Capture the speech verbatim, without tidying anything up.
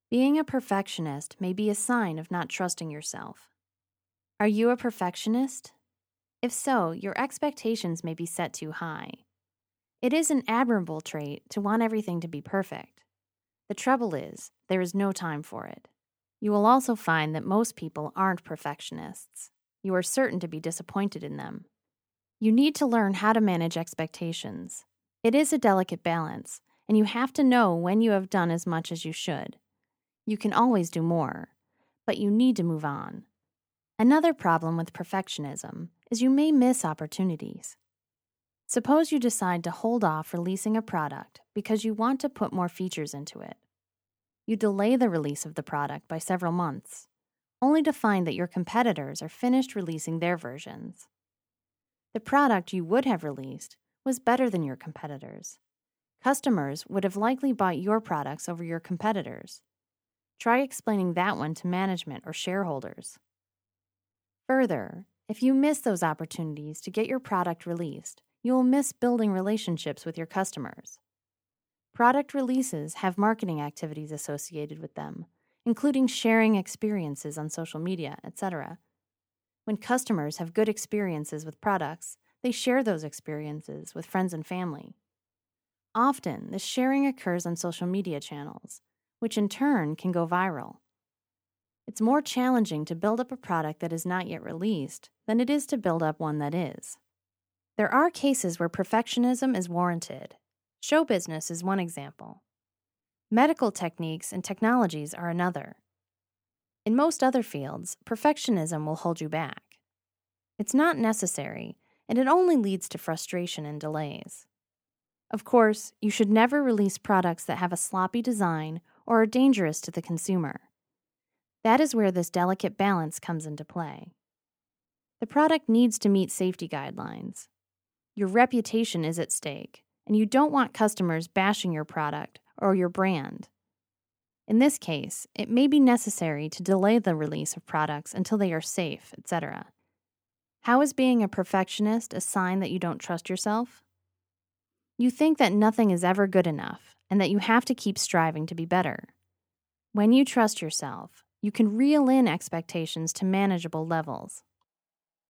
Being a perfectionist may be a sign of not trusting yourself. Are you a perfectionist? If so, your expectations may be set too high. It is an admirable trait to want everything to be perfect. The trouble is, there is no time for it. You will also find that most people aren't perfectionists. You are certain to be disappointed in them. You need to learn how to manage expectations. It is a delicate balance, and you have to know when you have done as much as you should. You can always do more, but you need to move on. Another problem with perfectionism is you may miss opportunities. Suppose you decide to hold off releasing a product because you want to put more features into it. You delay the release of the product by several months, only to find that your competitors are finished releasing their versions. The product you would have released was better than your competitors. Customers would have likely bought your products over your competitors. Try explaining that one to management or shareholders. Further, if you miss those opportunities to get your product released, you will miss building relationships with your customers. Product releases have marketing activities associated with them, including sharing experiences on social media, et cetera. When customers have good experiences with products, they share those experiences with friends and family. Often, this sharing occurs on social media channels, which in turn can go viral. It's more challenging to build up a product that is not yet released than it is to build up one that is. There are cases where perfectionism is warranted. Show business is one example. Medical techniques and technologies are another. In most other fields, perfectionism will hold you back. It's not necessary, and it only leads to frustration and delays. Of course, you should never release products that have a sloppy design or are dangerous to the consumer. That is where this delicate balance comes into play. The product needs to meet safety guidelines. Your reputation is at stake, and you don't want customers bashing your product or your brand. In this case, it may be necessary to delay the release of products until they are safe, et cetera. How is being a perfectionist a sign that you don't trust yourself? You think that nothing is ever good enough and that you have to keep striving to be better. When you trust yourself, you can reel in expectations to manageable levels.